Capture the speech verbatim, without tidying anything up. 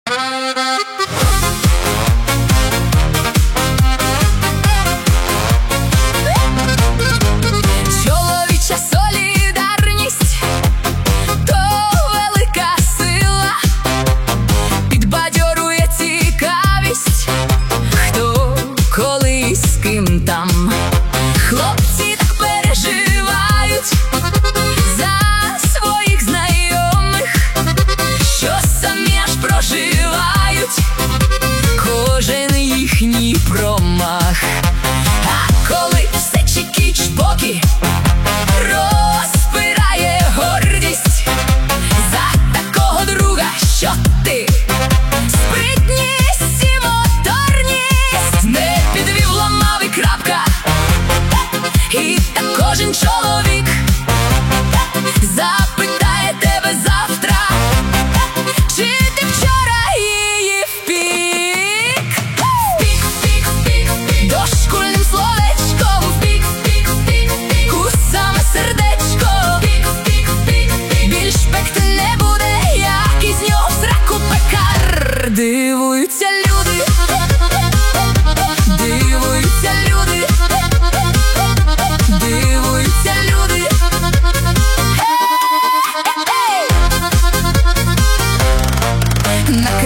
Чоловіча солідарність – то велика сила, підбадьорує цікавість, хто коли з ким там. Хлопці так переживають за своїх знайомих, що самі аж проживають кожен їхній промах. А коли все чікі-чпокі, розпирає гордість за такого друга, що ти. Спритність і моторність не підвів, ламав і крапка. І так кожен чоловік запитає тебе завтра, чи ти вчора її впік. Впік, впік, впік, впік, дошкульним словечком. Впік, впік, впік, впік, у саме сердечко. Впік, впік, впік, впік, більш пекти не буде, як із нього в сраку пекар. Дивуються люди, дивуються люди, дивуються люди. На